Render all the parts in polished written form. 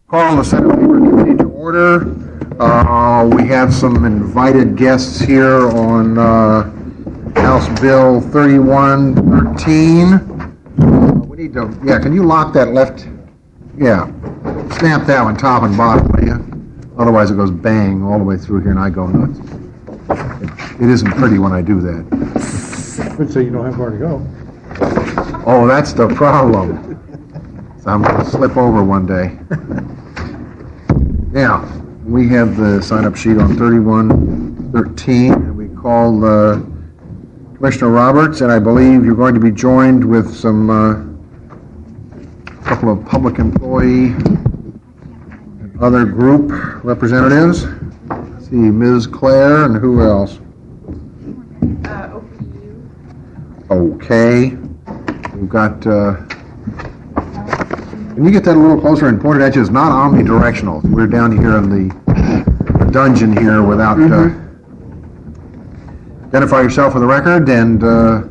Call the Senate Labor Committee to order. We have some invited guests here on House Bill 3113. We need to, can you lock that left? Yeah, snap that one top and bottom, will you? Otherwise it goes bang all the way through here and I go nuts. It isn't pretty when I do that. Good, so you don't have far to go. Oh, that's the problem. So I'm going to slip over one day. Now, we have the sign-up sheet on 3113, and we call Commissioner Roberts, and I believe you're going to be joined with some couple of public employee and other group representatives. Let's see, Ms. Claire, and who else? Okay. We've got, can you get that a little closer and point it at you? It's not omnidirectional. We're down here in the dungeon here without, identify yourself for the record and,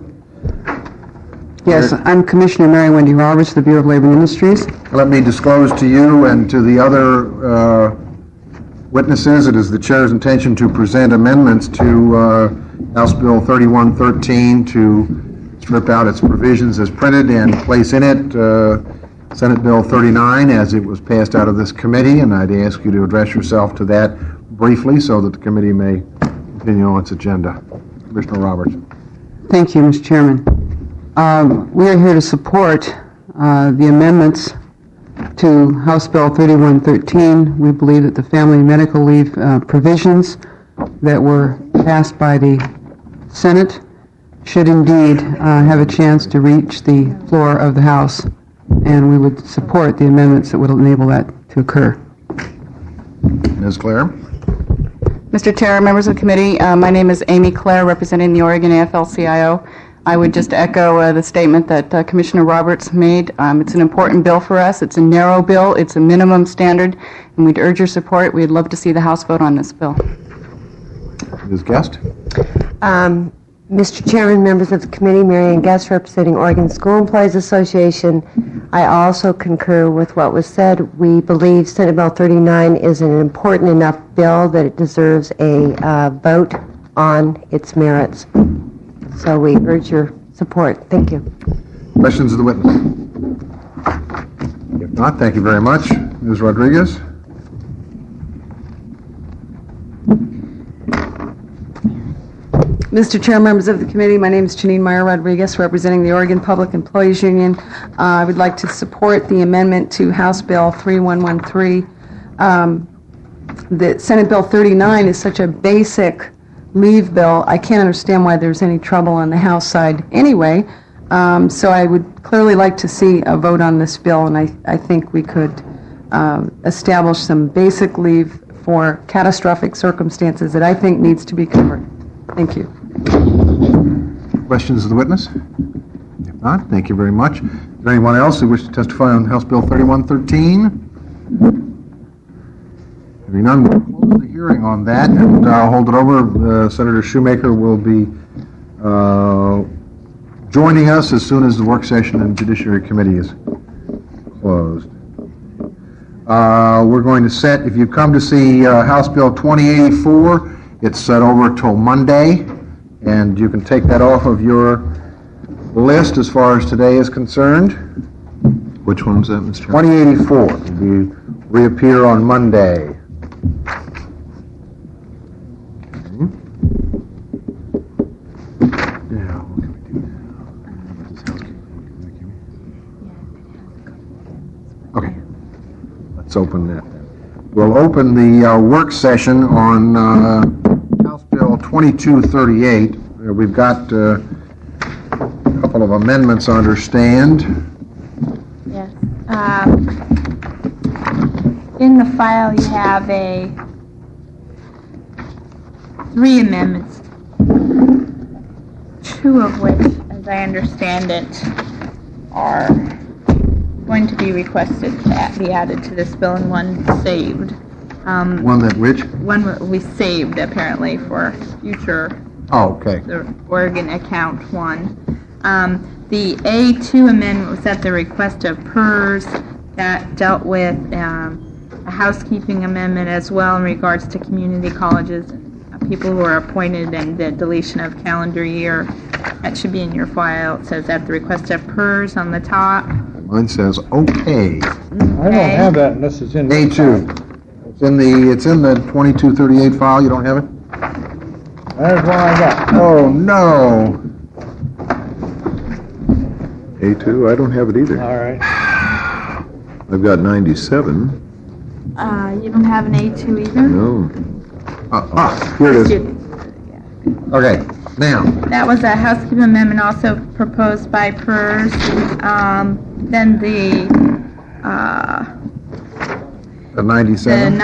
Yes, I'm Commissioner Mary Wendy Roberts, the Bureau of Labor and Industries. let me disclose to you and to the other witnesses, it is the chair's intention to present amendments to House Bill 3113 to strip out its provisions as printed and place in it Senate Bill 39 as it was passed out of this committee, and I'd ask you to address yourself to that briefly so that the committee may continue on its agenda. Commissioner Roberts. Thank you, Mr. Chairman. We are here to support the amendments to House Bill 3113. We believe that the family medical leave provisions that were passed by the Senate should indeed have a chance to reach the floor of the House, and we would support the amendments that would enable that to occur. Ms. Claire. Mr. Chair, members of the committee, my name is Amy Claire, representing the Oregon AFL-CIO. I would just echo the statement that Commissioner Roberts made. It's an important bill for us. It's a narrow bill. It's a minimum standard, and we'd urge your support. We'd love to see the House vote on this bill. Ms. Guest. Mr. Chairman, members of the committee, Mary Ann Guest, representing Oregon School Employees Association. I also concur with what was said. We believe Senate Bill 39 is an important enough bill that it deserves a vote on its merits. So we urge your support. Thank you. Questions of the witness? If not, thank you very much. Ms. Rodriguez? Mr. Chair, members of the committee, my name is Janine Meyer Rodriguez, representing the Oregon Public Employees Union. I would like to support the amendment to House Bill 3113. The Senate Bill 39 is such a basic leave bill. I can't understand why there's any trouble on the House side anyway. So I would clearly like to see a vote on this bill, and I think we could establish some basic leave for catastrophic circumstances that I think needs to be covered. Thank you. Questions of the witness? If not, thank you very much. Is there anyone else who wishes to testify on House Bill 3113? Having none, we'll close the hearing on that, and I'll hold it over. Senator Shoemaker will be joining us as soon as the work session in Judiciary Committee is closed. We're going to set, if you come to see House Bill 2084, it's set over till Monday, and you can take that off of your list as far as today is concerned. Which one was that, Mr. Chairman? 2084 will reappear on Monday. Now, what can we do now? Okay, let's open that. We'll open the work session on House Bill 2238. We've got a couple of amendments, I understand. Yes. In the file, you have three amendments, two of which, as I understand it, are going to be requested to be added to this bill, and one saved. One that which? One we saved, apparently, for future, Oh, okay. the Oregon account one. The A2 amendment was at the request of PERS that dealt with a housekeeping amendment as well in regards to community colleges, people who are appointed, and the deletion of calendar year. That should be in your file. It says at the request of PERS on the top. Mine says okay. I don't have that unless it's in. A2. It's in the 2238 file. You don't have it? There's one I got. Oh, no. A2, I don't have it either. All right. I've got 97. You don't have an A2 either? No. Here it is. Okay, now, That was a housekeeping amendment also proposed by PERS. Then the the 97.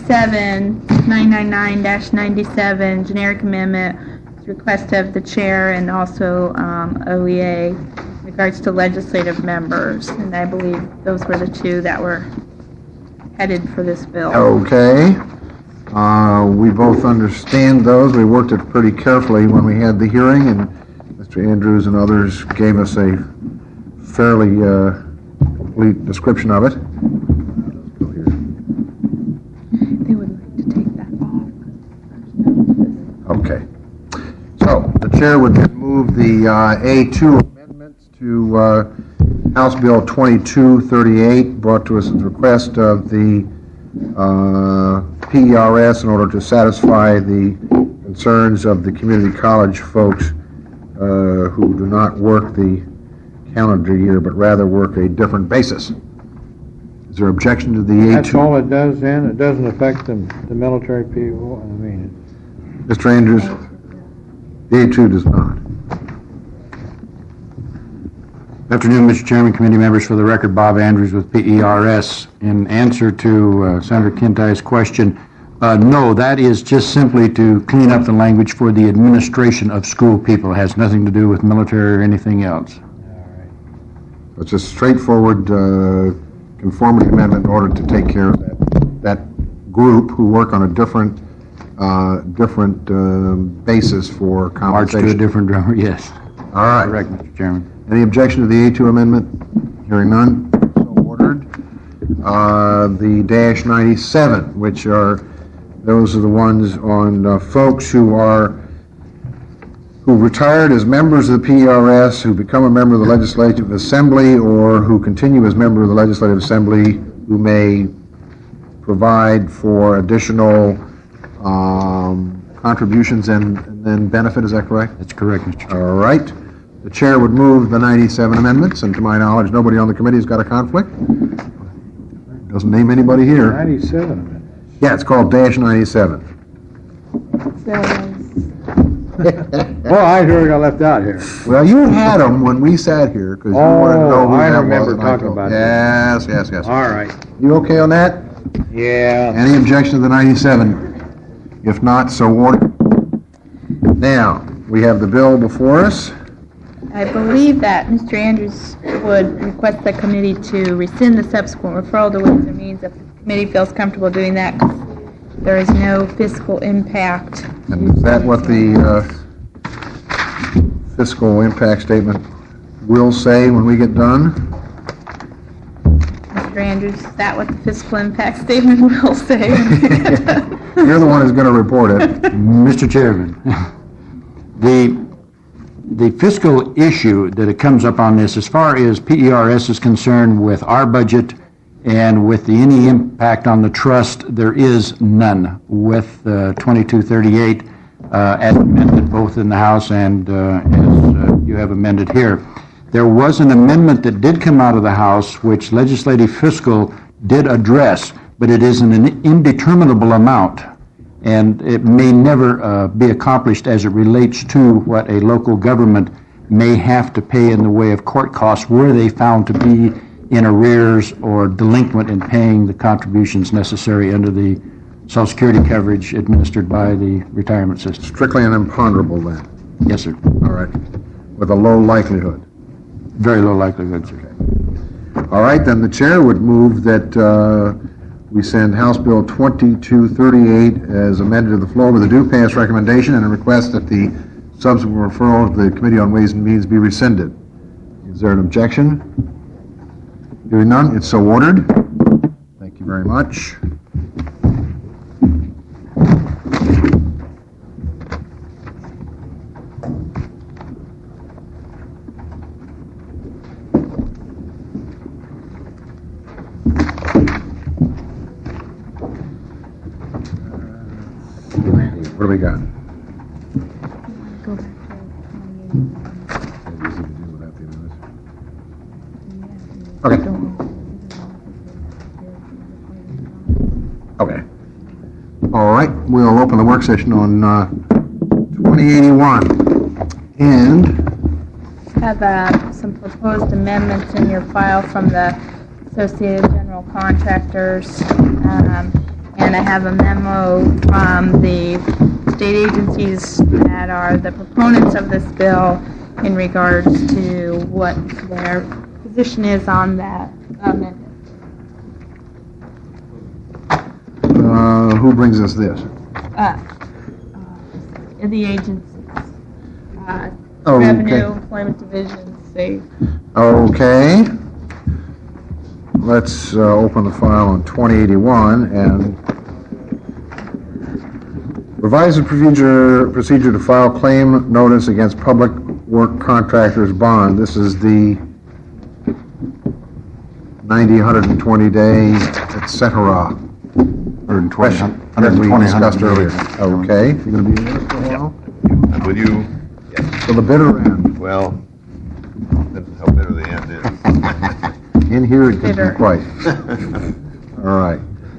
999-97 generic amendment, request of the chair and also OEA in regards to legislative members. And I believe those were the two that were headed for this bill. Okay. We both understand those. We worked it pretty carefully when we had the hearing, and Mr. Andrews and others gave us a fairly complete description of it. They would like to take that off. Okay. So, the chair would then move the A2 amendments to House Bill 2238, brought to us at the request of the PERS in order to satisfy the concerns of the community college folks who do not work the calendar year, but rather work a different basis. Is there objection to the A2? That's all it does then? It doesn't affect the military people? I mean, Mr. Andrews? The A2 does not. Afternoon, Mr. Chairman, committee members. For the record, Bob Andrews with PERS. In answer to Senator Kintai's question, no, that is just simply to clean up the language for the administration of school people. It has nothing to do with military or anything else. It's a straightforward conformity amendment in order to take care of that group who work on a different basis for March compensation. to a different drummer, yes. All right. Correct, Mr. Chairman. Any objection to the A2 amendment? Hearing none, so ordered. The dash 97, which those are the ones on folks who retired as members of the PERS, who become a member of the Legislative Assembly, or who continue as member of the Legislative Assembly, who may provide for additional contributions and then benefit. Is that correct? That's correct, Mr. Chairman. All right. The chair would move the 97 amendments, and to my knowledge, nobody on the committee has got a conflict. Doesn't name anybody here. 97 amendments. Yeah, it's called dash 97. Well, I heard got left out here. Well, you had them when we sat here, because you wanted to know who I that was. remember and talking told- about Yes, yes, yes. All right. You okay on that? Yeah. Any objection to the 97? If not, so ordered. Now, we have the bill before us. I believe that Mr. Andrews would request the committee to rescind the subsequent referral to Ways and Means if the committee feels comfortable doing that, 'cause there is no fiscal impact. And is that what the fiscal impact statement will say when we get done? Mr. Andrews, is that what the fiscal impact statement will say? You're the one who's going to report it. Mr. Chairman, the fiscal issue that it comes up on this, as far as PERS is concerned with our budget and with any impact on the trust, there is none with 2238 as amended both in the House and as you have amended here. There was an amendment that did come out of the House which legislative fiscal did address, but it is an indeterminable amount, and it may never be accomplished as it relates to what a local government may have to pay in the way of court costs were they found to be in arrears or delinquent in paying the contributions necessary under the Social Security coverage administered by the retirement system. Strictly an imponderable then. Yes, sir. All right. With a low likelihood. Very low likelihood, sir. All right, then the chair would move that we send House Bill 2238 as amended to the floor with a due pass recommendation and a request that the subsequent referral to the Committee on Ways and Means be rescinded. Is there an objection? Hearing none, it's so ordered. Thank you very much. What do we got? Go back to 28. Okay. Okay. All right, we'll open the work session on 2081. And Have some proposed amendments in your file from the Associated General Contractors. And I have a memo from the state agencies that are the proponents of this bill in regards to what their position is on that amendment. who brings us this? The agencies. Oh, okay. Revenue, Employment Division, Safe. Okay. Let's open the file on 2081 and revise the procedure to file claim notice against public work contractors bond. This is the 90, 120 days, et cetera. 120, That we 120, discussed 180. earlier. Okay. You're going to be here for a while? Will you, Till the bitter end. well, depends how bitter the end is. In here, it could Bitter. be quite. All right.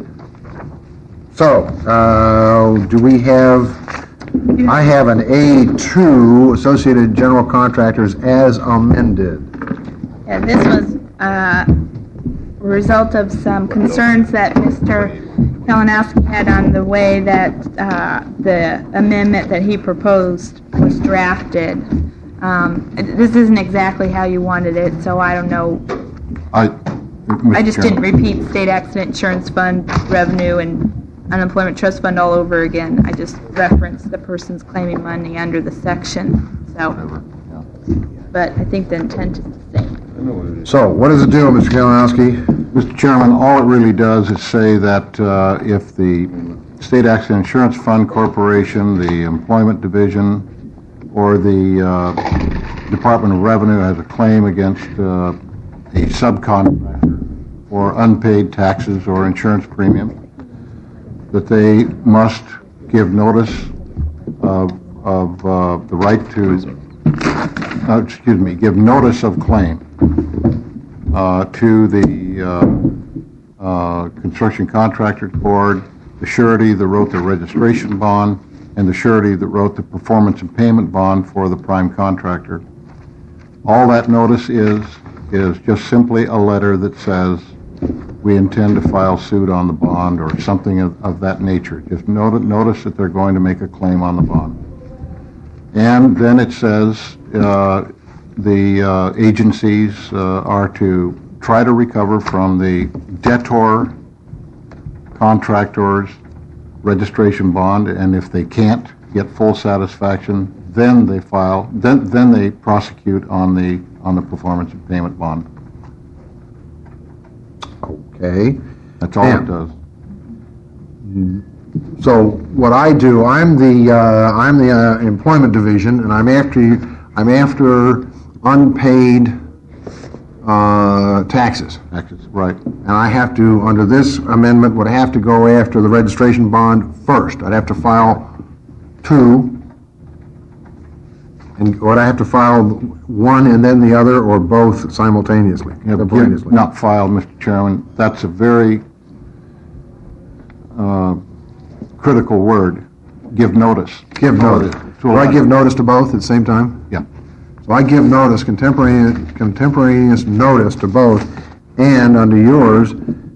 So, do we have, I have an A2, Associated General Contractors as amended. Yeah, this was a result of some concerns that Mr. Kalinowski had on the way that the amendment that he proposed was drafted. This isn't exactly how you wanted it, so I don't know. I just didn't repeat state accident insurance fund revenue and unemployment trust fund all over again. I just referenced the person's claiming money under the section, so. But I think the intent is the same. So, what does it do, Mr. Kalinowski? Mr. Chairman, all it really does is say that if the State Accident Insurance Fund Corporation, the Employment Division, or the Department of Revenue has a claim against a subcontractor for unpaid taxes or insurance premiums, that they must give notice of the right to, give notice of claim to the Construction Contractors Board, the surety that wrote the registration bond, and the surety that wrote the performance and payment bond for the prime contractor. All that notice is just simply a letter that says we intend to file suit on the bond or something of that nature. Just notice that they're going to make a claim on the bond. And then it says the agencies are to try to recover from the debtor contractor's registration bond, and if they can't get full satisfaction, then they file, then they prosecute on the performance and payment bond. Okay. That's all it does. So, what I do, I'm the Employment Division, and I'm after unpaid taxes. Taxes, right. And I have to, under this amendment, would have to go after the registration bond first. I'd have to file two. And would I have to file one and then the other, or both simultaneously? Not filed, Mr. Chairman. That's a very critical word. Give notice. Give notice. Do I give notice to both at the same time? Yeah. So I give notice, contemporaneous notice to both, and under yours,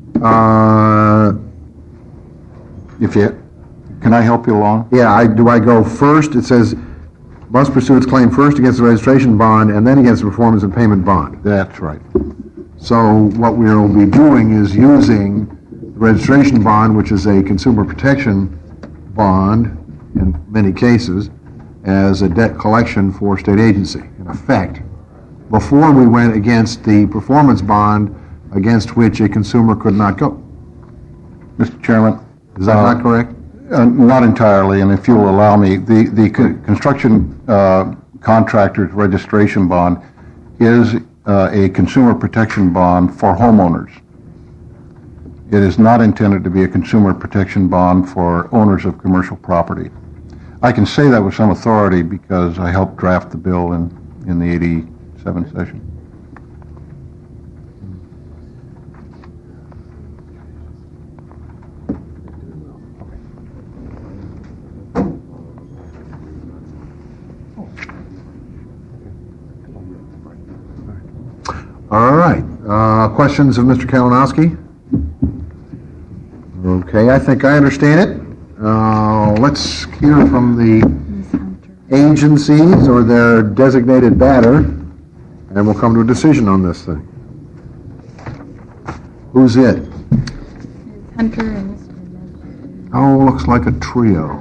can I help you along? Yeah, do I go first? It says, must pursue its claim first against the registration bond and then against the performance and payment bond. That's right. So what we'll be doing is using the registration bond, which is a consumer protection bond in many cases, as a debt collection for state agency, in effect, before we went against the performance bond against which a consumer could not go. Mr. Chairman? Is that not correct? Not entirely, and if you'll allow me, the construction contractor's registration bond is a consumer protection bond for homeowners. It is not intended to be a consumer protection bond for owners of commercial property. I can say that with some authority because I helped draft the bill in the 87 session. All right. Questions of Mr. Kalinowski? Okay, I think I understand it. Let's hear from the agencies or their designated debtor, and we'll come to a decision on this thing. Who's it? Hunter and Mr. Oh, looks like a trio.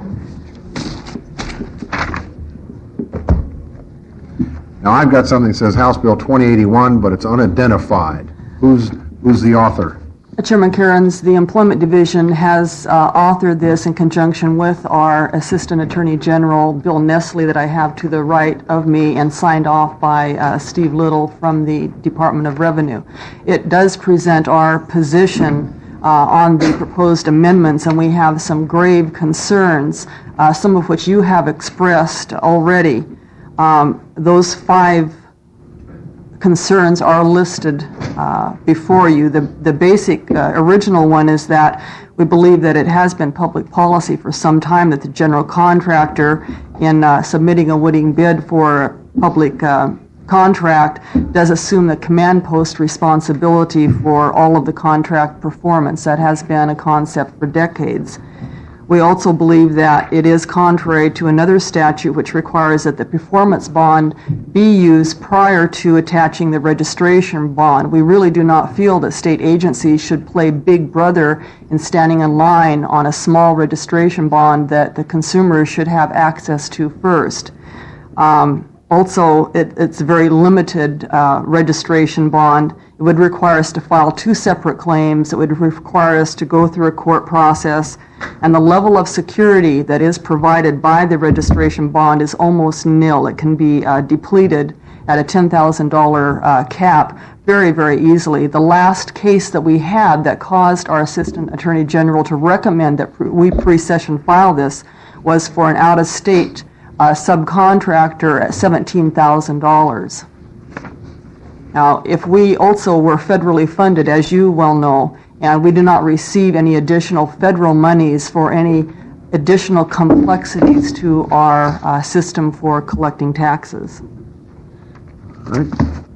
Now, I've got something that says House Bill 2081, but it's unidentified. Who's the author? Chairman Cairns, the Employment Division has authored this in conjunction with our Assistant Attorney General, Bill Nestle, that I have to the right of me, and signed off by Steve Little from the Department of Revenue. It does present our position on the proposed amendments, and we have some grave concerns, some of which you have expressed already. Those 5 concerns are listed before you. The basic original one is that we believe that it has been public policy for some time that the general contractor, in submitting a winning bid for a public contract, does assume the command post responsibility for all of the contract performance. That has been a concept for decades. We also believe that it is contrary to another statute which requires that the performance bond be used prior to attaching the registration bond. We really do not feel that state agencies should play big brother in standing in line on a small registration bond that the consumers should have access to first. Also, it's a very limited registration bond. It would require us to file 2 separate claims. It would require us to go through a court process. And the level of security that is provided by the registration bond is almost nil. It can be depleted at a $10,000 cap very, very easily. The last case that we had that caused our Assistant Attorney General to recommend that we pre-session file this was for an out-of-state subcontractor at $17,000. Now, if we also were federally funded, as you well know, and we do not receive any additional federal monies for any additional complexities to our system for collecting taxes. All right.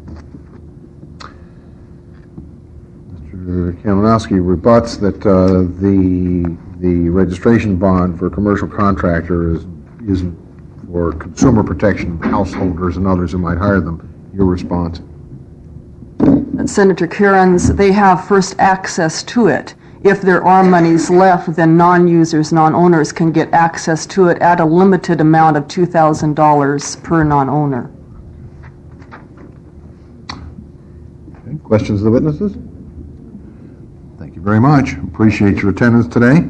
Mr. Kalinowski rebuts that the registration bond for a commercial contractor is for consumer protection of householders and others who might hire them. Your response? Senator Cairns, they have first access to it. If there are monies left, then non-users, non-owners can get access to it at a limited amount of $2,000 per non-owner. Okay. Questions of the witnesses? Thank you very much. Appreciate your attendance today.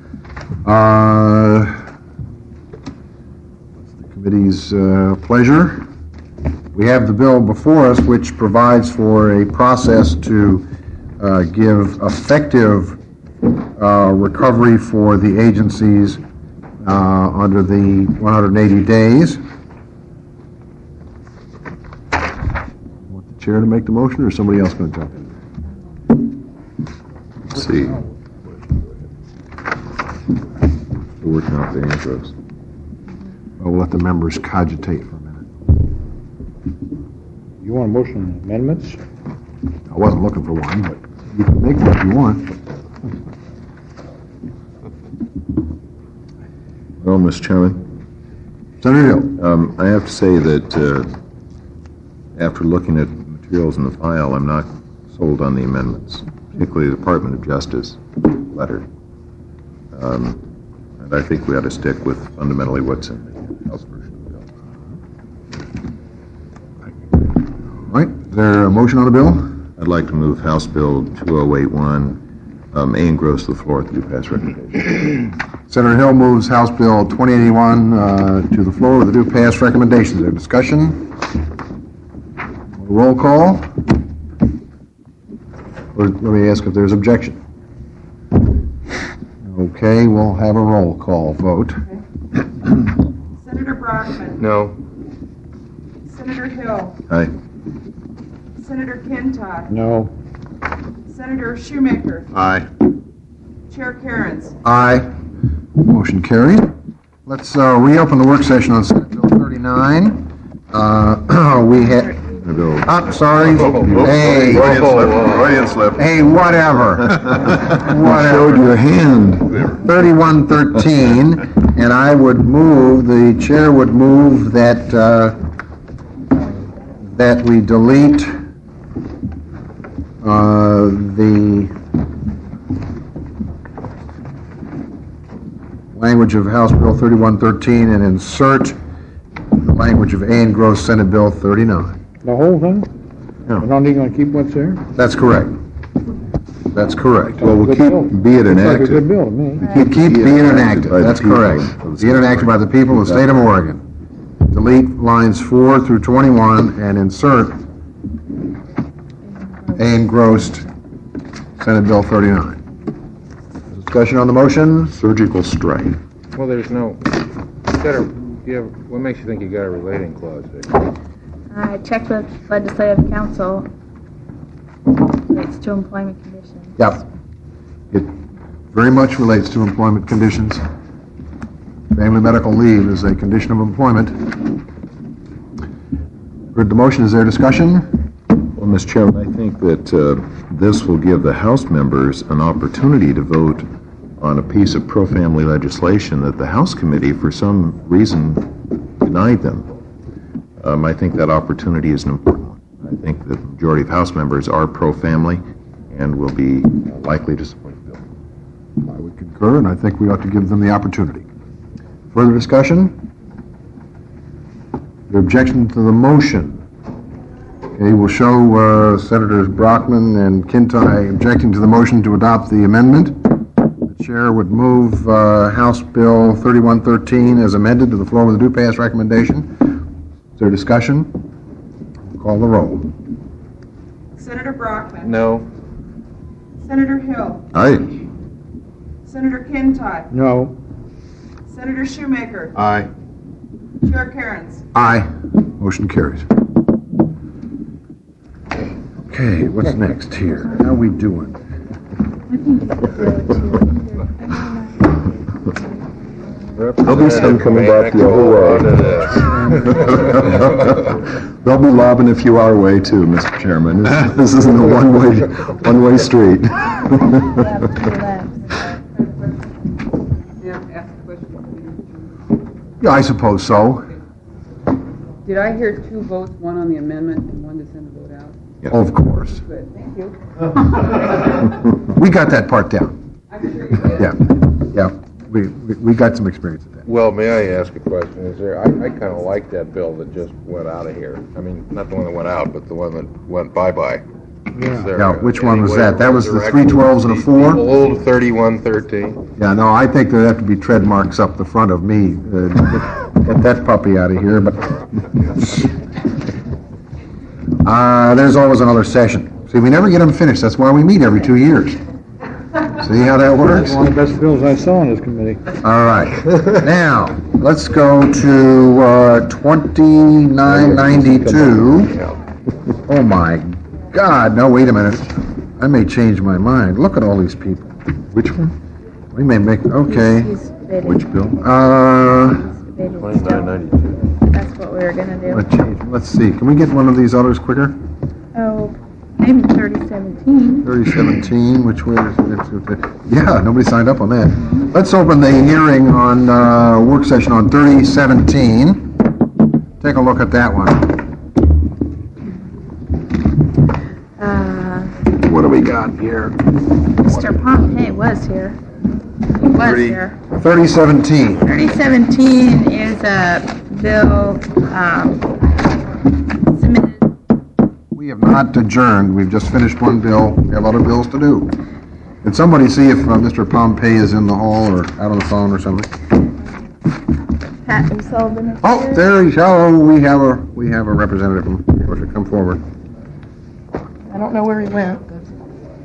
What's the committee's pleasure? We have the bill before us, which provides for a process to give effective recovery for the agencies under the 180 days. Want the chair to make the motion, or is somebody else going to jump in? Let's see. We're working out the intros. We'll let the members cogitate for a minute. You want a motion on amendments? I wasn't looking for one, but you can make one if you want. Well, Mr. Chairman, Senator Hill. I have to say that after looking at materials in the file, I'm not sold on the amendments, particularly the Department of Justice letter. And I think we ought to stick with fundamentally what's in the House version of the bill. All right, is there a motion on the bill? I'd like to move House Bill 2081 A engross the floor with the due pass recommendation. Senator Hill moves House Bill 2081 to the floor with the due pass recommendations. Is there discussion? Roll call? Or let me ask if there's objection. Okay, we'll have a roll call vote. No. Senator Hill. Aye. Senator Kintock. No. Senator Shoemaker. Aye. Chair Karens. Aye. Motion carried. Let's reopen the work session on Senate Bill 39. We had, sorry. Hey. Freudian slip. Hey, whatever. Showed your hand. 3113, and I would move, the chair would move that, that we delete the language of House Bill 3113 and insert the language of Ann Gross Senate Bill 39. The whole thing? Yeah. We're not even going to keep what's there? That's correct. That's correct. Well, we'll keep, be it Looks like a enacted. good bill to me. Keep being enacted, by the that's people correct. of the Be state of enacted by the people of the state of Oregon. Delete lines 4 through 21 and insert engrossed Senate Bill 39. Discussion on the motion? Surgical strike. Well, there's no, what makes you think you got a relating clause there? I checked with legislative council. Relates to employment conditions. Yep. It very much relates to employment conditions. Family medical leave is a condition of employment. Heard the motion, is there discussion? Well, Mr. Chairman, I think that this will give the House members an opportunity to vote on a piece of pro-family legislation that the House committee, for some reason, denied them. I think that opportunity is an important one. I think that the majority of House members are pro-family and will be likely to support the bill. I would concur, and I think we ought to give them the opportunity. Further discussion? Your objection to the motion? Okay, we'll show Senators Brockman and Kintock objecting to the motion to adopt the amendment. The chair would move House Bill 3113 as amended to the floor with a do-pass recommendation. Is there discussion? Call the roll. Senator Brockman. No. Senator Hill. Aye. Senator Kintock. No. Senator Shoemaker. Aye. Chair Karens. Aye. Motion carries. Okay, what's next here? How are we doing? There'll be some coming back the other way. They'll be lobbing a few our way too, Mr. Chairman. This isn't a one-way street. Yeah, I suppose so. Did I hear 2 votes, one on the amendment and one to send the vote out? Of course. Good, thank you. We got that part down. I'm sure you did. Yeah, yeah. We got some experience with that. Well, may I ask a question? Is there, I kind of like that bill that just went out of here. I mean, not the one that went out, but the one that went bye-bye. Is there Yeah, which one was any way that? to That was the resurrect 3 12s and a 4? the old 3113? Yeah, no, I think there'd have to be tread marks up the front of me. Get that puppy out of here, but... there's always another session. See, we never get them finished. That's why we meet every 2 years. See how that works? One of the best bills I saw in this committee. All right. Now, let's go to 2992. Oh, my God. No, wait a minute. I may change my mind. Look at all these people. Which one? We may make, okay. Which bill? 2992. That's what we were gonna do. Let's see. Can we get one of these others quicker? Oh, maybe 3017. 3017, which way is it? Yeah, nobody signed up on that. Let's open the hearing on, work session on 3017. Take a look at that one. What do we got here? Mr. Pompey was here. He was here. 3017. 3017 is a bill submitted. We have not adjourned. We've just finished one bill. We have other bills to do. Did somebody see if Mr. Pompey is in the hall or out on the phone or something? Pat O'Sullivan is Oh, here. there he is. Oh, we have a representative from Georgia. Come forward. I don't know where he went.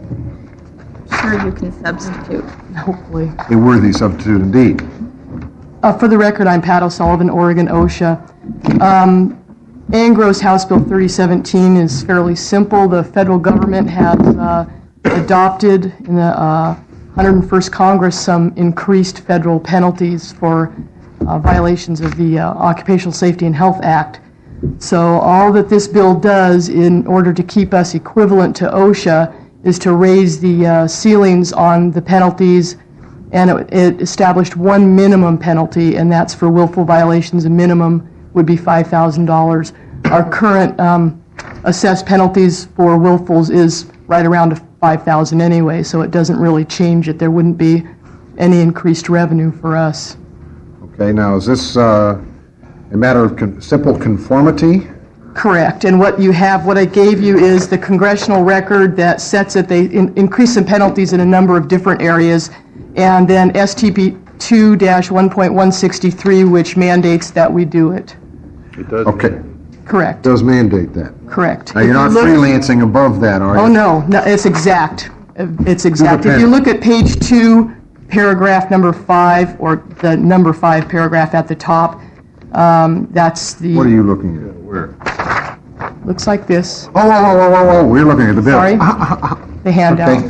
Sure, you can substitute. Hopefully. A worthy substitute indeed. For the record, I'm Pat O'Sullivan, Oregon OSHA. Angros House Bill 3017 is fairly simple. The federal government has adopted in the 101st Congress some increased federal penalties for violations of the Occupational Safety and Health Act. So all that this bill does in order to keep us equivalent to OSHA is to raise the ceilings on the penalties, and it established one minimum penalty, and that's for willful violations. A minimum would be $5,000. Our current assessed penalties for willfuls is right around $5,000 anyway, so it doesn't really change it. There wouldn't be any increased revenue for us. Okay, now is this a matter of simple conformity? Correct. And what you have, what I gave you is the congressional record that sets it. They increase the penalties in a number of different areas. And then STP 2-1.163, which mandates that we do it. It does. Okay. Correct. Does mandate that. Correct. Now, you're not freelancing above that, are you? Oh, no, it's exact. It's exact. If you look at page 2, paragraph number 5, or the number 5 paragraph at the top, that's the... What are you looking at? Where? Looks like this. Oh, we're looking at the bill. Sorry. The handout.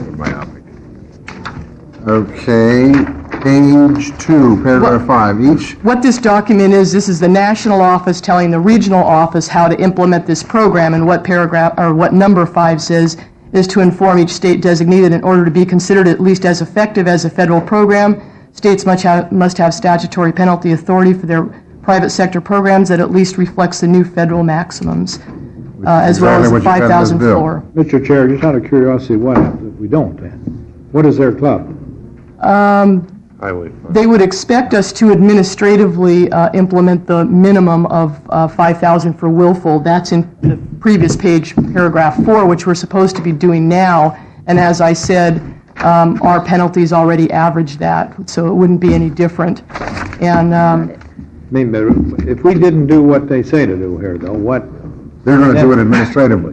Okay, page 2, paragraph 5, each... What this document is, this is the national office telling the regional office how to implement this program, and what paragraph, or what number 5 says is to inform each state designee that in order to be considered at least as effective as a federal program, states must have statutory penalty authority for their private sector programs that at least reflects the new federal maximums, as well as the 5,000 floor. Mr. Chair, just out of curiosity, what happens if we don't then? What is their club? Highway fund. They would expect us to administratively implement the minimum of 5,000 for willful. That's in the previous page, paragraph 4, which we're supposed to be doing now. And as I said, our penalties already average that, so it wouldn't be any different. And I mean, but if we didn't do what they say to do here, though, what? They're going to do it administratively.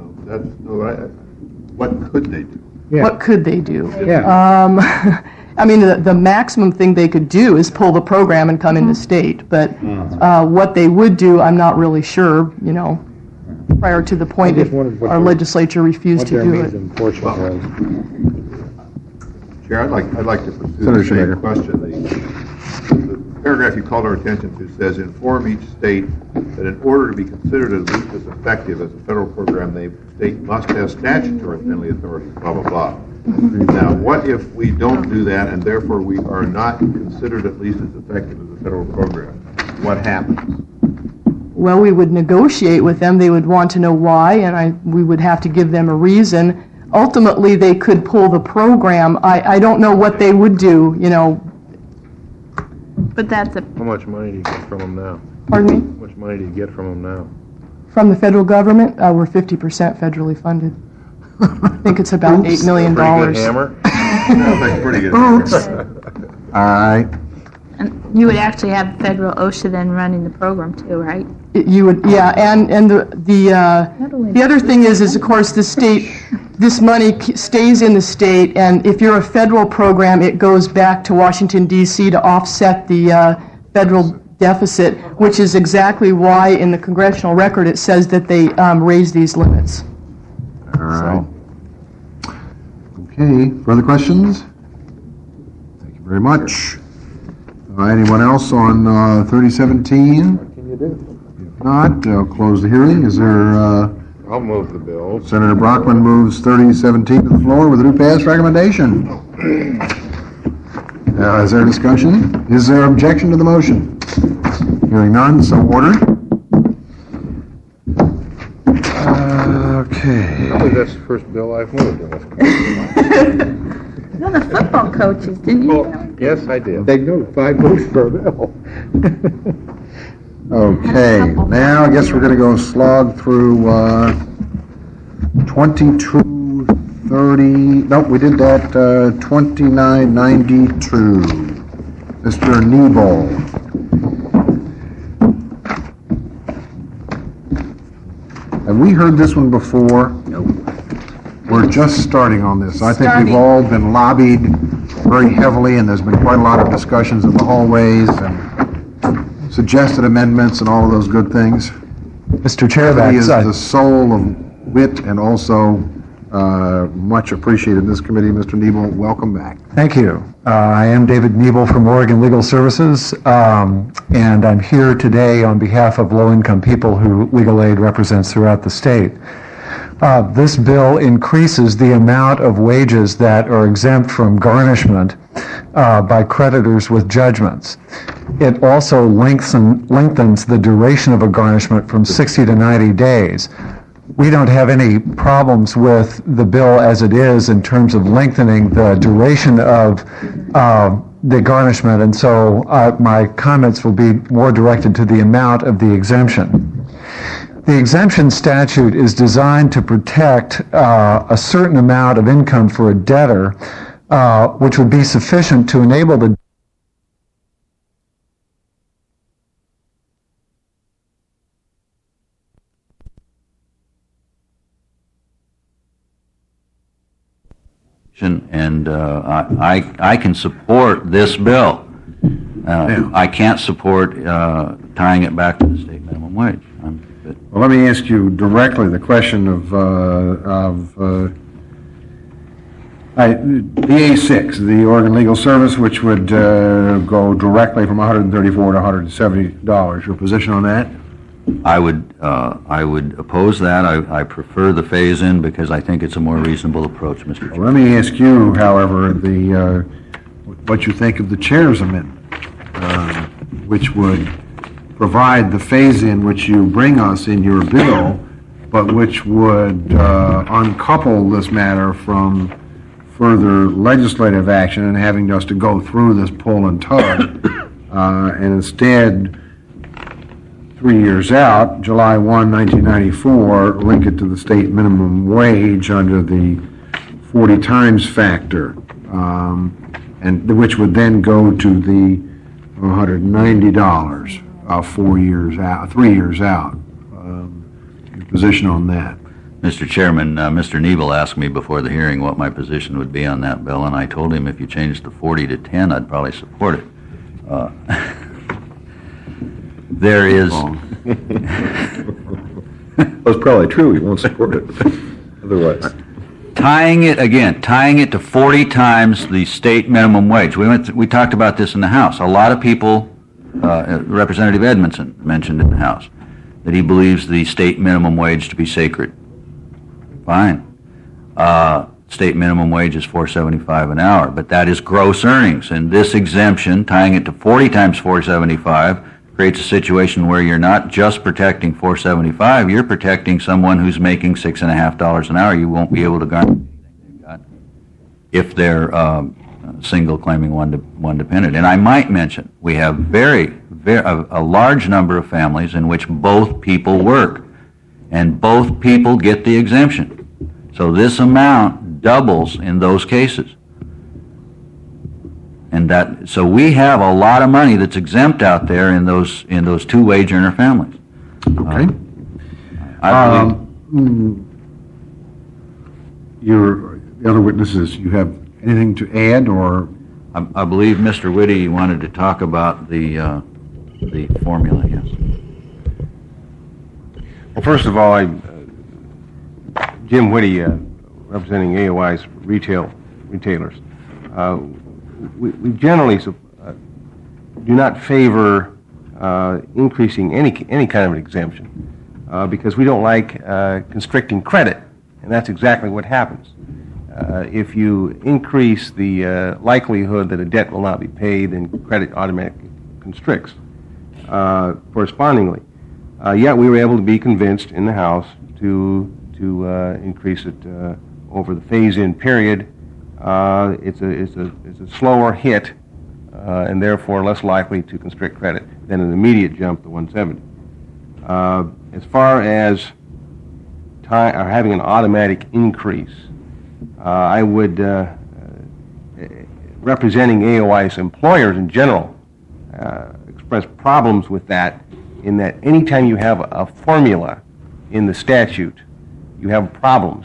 What could they do? Yeah. what could they do? Yeah. I mean, the maximum thing they could do is pull the program and come into state, but what they would do, I'm not really sure, you know, prior to the point if our legislature refused to do it. Chair, I'd like to pursue the same question. The paragraph you called our attention to says, inform each state that in order to be considered at least as effective as a federal program, the state must have statutory penalty authority, blah, blah, blah. Now, what if we don't do that, and therefore we are not considered at least as effective as a federal program? What happens? Well, we would negotiate with them. They would want to know why, and we would have to give them a reason. Ultimately, they could pull the program. I don't know what they would do, you know. But that's a... How much money do you get from them now? Pardon me? How much money do you get from them now? From the federal government, we're 50% federally funded. I think it's about $8 million. Pretty good hammer? That's pretty good. Oops. All right. And you would actually have federal OSHA then running the program too, right? You would, yeah, and the other thing is of course the state, this money stays in the state, and if you're a federal program, it goes back to Washington D.C. to offset the federal deficit, which is exactly why in the congressional record it says that they raise these limits. All right. Okay, further questions? Thank you very much. Anyone else on 3017? What can you do? If not, I'll close the hearing. Is there, I'll move the bill. Senator Brockman moves 3017 to the floor with a new pass recommendation. Is there discussion? Is there objection to the motion? Hearing none, so ordered. Okay. Probably that's the first bill I've moved in this country. You're the football coaches, didn't you? Yes, I did. They go 5 votes for a bill. Okay, now I guess we're going to go slog through 2230, nope, we did that, 2992. Mr. Nebo. Have we heard this one before? Nope. We're just starting on this. I think Starting. we've all been lobbied very heavily, and there's been quite a lot of discussions in the hallways and suggested amendments and all of those good things. Mr. Chair, He is that's, the soul of wit and also much appreciated in this committee. Mr. Nebel, welcome back. thank you. I am David Nebel from Oregon Legal Services, and I'm here today on behalf of low-income people who Legal Aid represents throughout the state. This bill increases the amount of wages that are exempt from garnishment by creditors with judgments. It also lengthens the duration of a garnishment from 60 to 90 days. We don't have any problems with the bill as it is in terms of lengthening the duration of the garnishment, and so my comments will be more directed to the amount of the exemption. The exemption statute is designed to protect a certain amount of income for a debtor, which would be sufficient to enable the and I can support this bill. I can't support tying it back to the state minimum wage. Well, let me ask you directly the question of DA6, the Oregon Legal Service, which would go directly from $134 to $170. Your position on that? I would oppose that. I prefer the phase-in because I think it's a more reasonable approach, Mr. Chairman. Well, let me ask you, however, what you think of the chair's amendment, which would provide the phase-in which you bring us in your bill, but which would uncouple this matter from further legislative action and having us to go through this pull and tug, and instead, 3 years out, July 1, 1994, link it to the state minimum wage under the 40 times factor, and which would then go to the $190 3 years out. Your position on that? Mr. Chairman, Mr. Nebel asked me before the hearing what my position would be on that bill, and I told him if you changed the 40 to 10, I'd probably support it. There is... That's probably true, he won't support it, otherwise. Tying it to 40 times the state minimum wage. We talked about this in the House. A lot of people, Representative Edmondson mentioned in the House, that he believes the state minimum wage to be sacred. Fine. State minimum wage is $4.75 an hour, but that is gross earnings. And this exemption, tying it to 40 times $4.75, creates a situation where you're not just protecting $4.75, you're protecting someone who's making $6.50 an hour. You won't be able to garner anything they've got if they're single claiming one dependent. And I might mention, we have a large number of families in which both people work, and both people get the exemption. So this amount doubles in those cases. And so we have a lot of money that's exempt out there in those two wage earner families. Okay. The other witnesses, you have anything to add, or? I believe Mr. Whitty wanted to talk about the formula, yes. Well, first of all, Jim Whitty, representing AOI's retailers. We generally do not favor increasing any kind of an exemption because we don't like constricting credit, and that's exactly what happens. If you increase the likelihood that a debt will not be paid, then credit automatically constricts correspondingly. Yet we were able to be convinced in the House to increase it over the phase-in period. It's a slower hit and therefore less likely to constrict credit than an immediate jump to 170. As far as having an automatic increase, I would, representing AOI's employers in general, express problems with that, in that anytime you have a formula in the statute, you have problems. Now,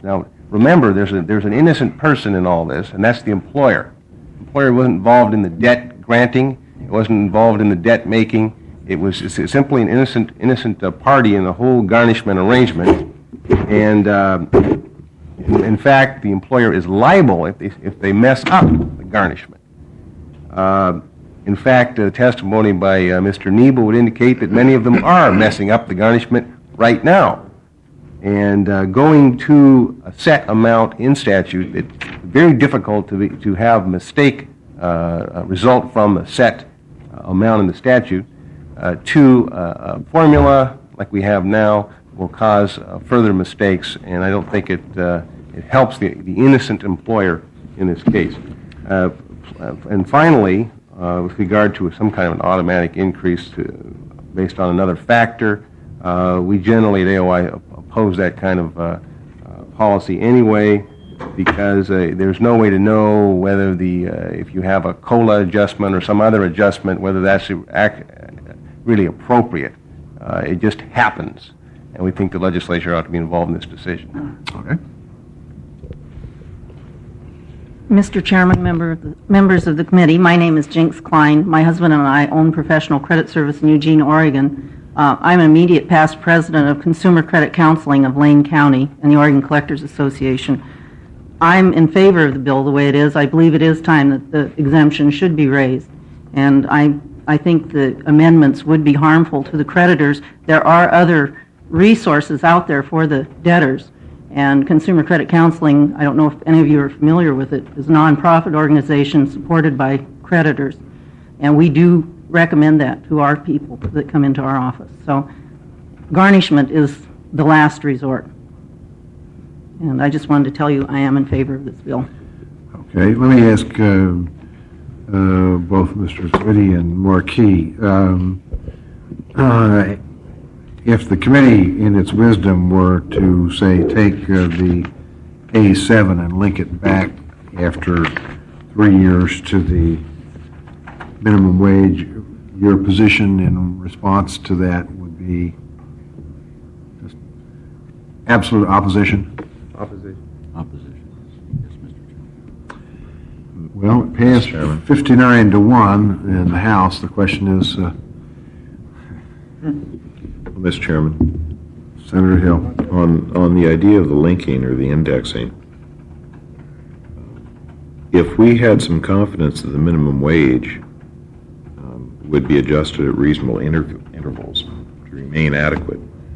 remember, there's an innocent person in all this, and that's the employer. The employer wasn't involved in the debt granting. It wasn't involved in the debt making. It's simply an innocent party in the whole garnishment arrangement. And in fact, the employer is liable if they mess up the garnishment. In fact, testimony by Mr. Niebel would indicate that many of them are messing up the garnishment right now. And going to a set amount in statute, it's very difficult to have mistake result from a set amount in the statute to a formula like we have now will cause further mistakes, and I don't think it helps the innocent employer in this case. And finally, with regard to some kind of an automatic increase based on another factor, we generally at AOI oppose that kind of policy anyway, because there's no way to know whether if you have a COLA adjustment or some other adjustment, whether that's really appropriate. It just happens, and we think the legislature ought to be involved in this decision. Okay. Mr. Chairman, members of the committee, my name is Jinx Klein. My husband and I own Professional Credit Service in Eugene, Oregon. I'm an immediate past president of Consumer Credit Counseling of Lane County and the Oregon Collectors Association. I'm in favor of the bill the way it is. I believe it is time that the exemption should be raised. And I think the amendments would be harmful to the creditors. There are other resources out there for the debtors. And Consumer Credit Counseling, I don't know if any of you are familiar with it, is a nonprofit organization supported by creditors. And we do recommend that to our people that come into our office. So garnishment is the last resort. And I just wanted to tell you I am in favor of this bill. Okay, let me ask both Mr. Witte and Marquis. If the committee, in its wisdom, were to, say, take the A7 and link it back after 3 years to the minimum wage, your position in response to that would be just absolute opposition? Opposition. Well, it passed 59-1 in the House. The question is... Mr. Chairman. Senator Hill. On the idea of the linking or the indexing, if we had some confidence that the minimum wage would be adjusted at reasonable intervals to remain adequate,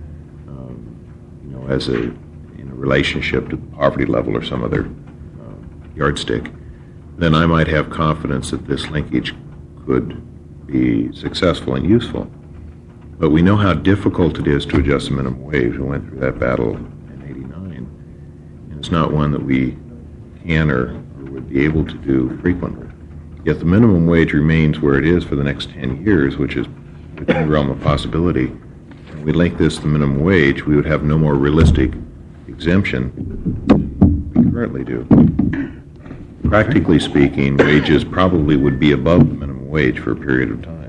as in a relationship to the poverty level or some other yardstick, then I might have confidence that this linkage could be successful and useful. But we know how difficult it is to adjust the minimum wage. We went through that battle in '89, and it's not one that we can or would be able to do frequently. Yet the minimum wage remains where it is for the next 10 years, which is within the realm of possibility. If we link this to the minimum wage, we would have no more realistic exemption than we currently do. Practically speaking, wages probably would be above the minimum wage for a period of time,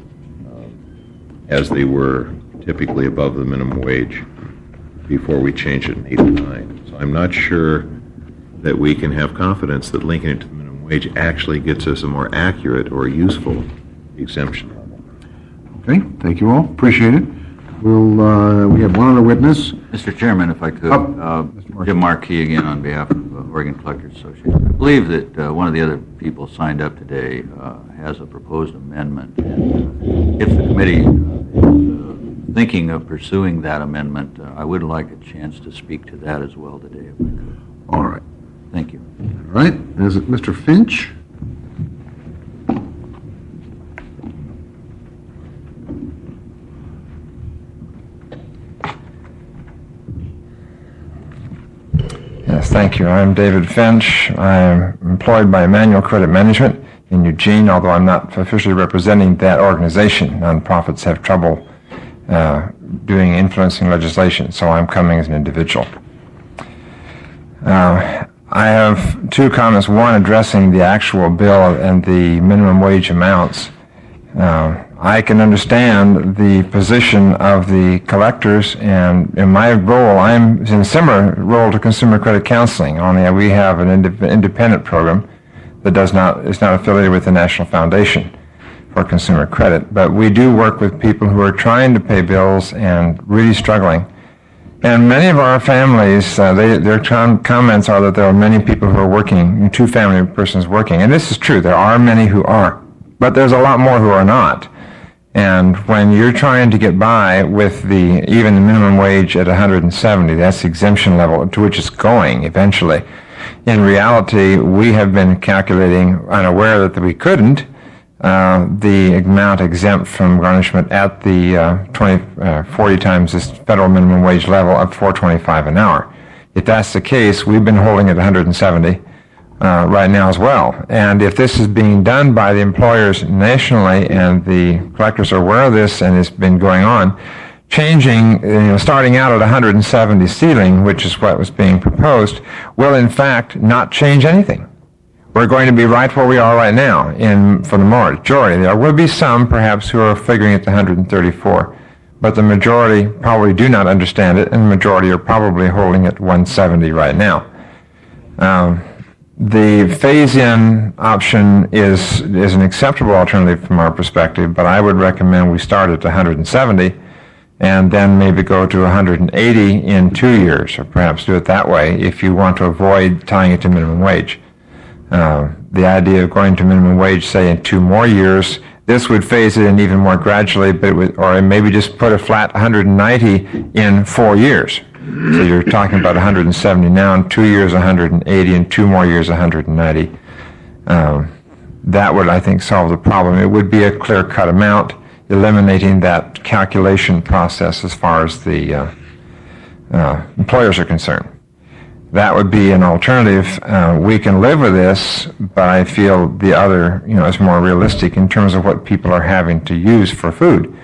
as they were typically above the minimum wage before we changed it in '89. So I'm not sure that we can have confidence that linking it to the minimum wage actually gets us a more accurate or useful exemption. Okay, thank you all. Appreciate it. We have one other witness. Mr. Chairman, if I could, Jim Marquis again on behalf of Oregon Collectors Association. I believe that one of the other people signed up today has a proposed amendment. And if the committee is thinking of pursuing that amendment, I would like a chance to speak to that as well today, if I could. All right. Thank you. All right. Is it Mr. Finch? Yes, thank you. I'm David Finch. I'm employed by Emmanuel Credit Management in Eugene, although I'm not officially representing that organization. Nonprofits have trouble influencing legislation, so I'm coming as an individual. I have two comments, one addressing the actual bill and the minimum wage amounts. I can understand the position of the collectors, and in my role, I'm in a similar role to Consumer Credit Counseling, only we have an independent program that is not affiliated with the National Foundation for Consumer Credit. But we do work with people who are trying to pay bills and really struggling. And many of our families, their comments are that there are many people who are working, two family persons working. And this is true. There are many who are. But there's a lot more who are not. And when you're trying to get by with even the minimum wage at 170, that's the exemption level to which it's going eventually. In reality, we have been calculating, unaware that we couldn't, the amount exempt from garnishment at the 40 times this federal minimum wage level of $4.25 an hour. If that's the case, we've been holding at 170 right now as well. And if this is being done by the employers nationally and the collectors are aware of this and it's been going on, changing, starting out at 170 ceiling, which is what was being proposed, will in fact not change anything. We're going to be right where we are right now for the majority. There will be some, perhaps, who are figuring at the 134, but the majority probably do not understand it, and the majority are probably holding at 170 right now. The phase-in option is an acceptable alternative from our perspective, but I would recommend we start at 170 and then maybe go to 180 in 2 years, or perhaps do it that way if you want to avoid tying it to minimum wage. The idea of going to minimum wage, say, in 2 more years, this would phase it in even more gradually, or maybe just put a flat 190 in 4 years. So you're talking about 170 now, in 2 years 180, in 2 more years 190. That would, I think, solve the problem. It would be a clear-cut amount, eliminating that calculation process as far as the employers are concerned. That would be an alternative. We can live with this, but I feel the other, is more realistic in terms of what people are having to use for food.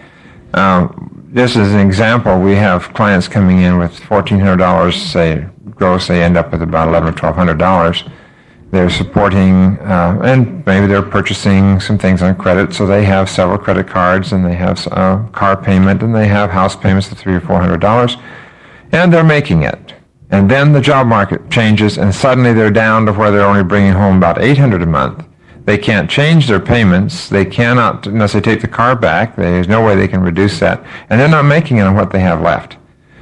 This is an example. We have clients coming in with $1,400, say, gross. They end up with about $1,100 or $1,200. They're supporting, and maybe they're purchasing some things on credit, so they have several credit cards, and they have a car payment, and they have house payments of $300 or $400, and they're making it. And then the job market changes, and suddenly they're down to where they're only bringing home about $800 a month. They can't change their payments. They cannot, unless they take the car back, there's no way they can reduce that. And they're not making it on what they have left.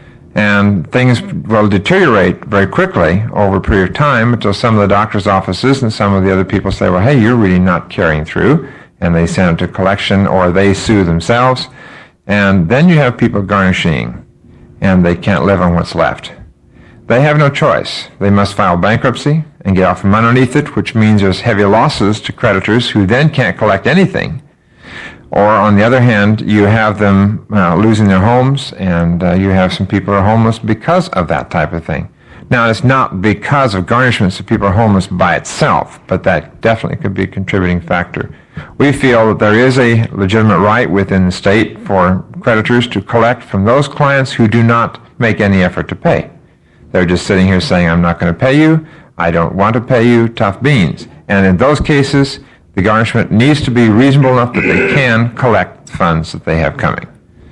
And things will deteriorate very quickly over a period of time until some of the doctor's offices and some of the other people say, well, hey, you're really not carrying through. And they send it to collection, or they sue themselves. And then you have people garnishing, and they can't live on what's left. They have no choice. They must file bankruptcy and get out from underneath it, which means there's heavy losses to creditors who then can't collect anything. Or, on the other hand, you have them losing their homes, and you have some people who are homeless because of that type of thing. Now, it's not because of garnishments that people are homeless by itself, but that definitely could be a contributing factor. We feel that there is a legitimate right within the state for creditors to collect from those clients who do not make any effort to pay. They're just sitting here saying, I'm not going to pay you, I don't want to pay you, tough beans. And in those cases, the garnishment needs to be reasonable enough that they can collect funds that they have coming.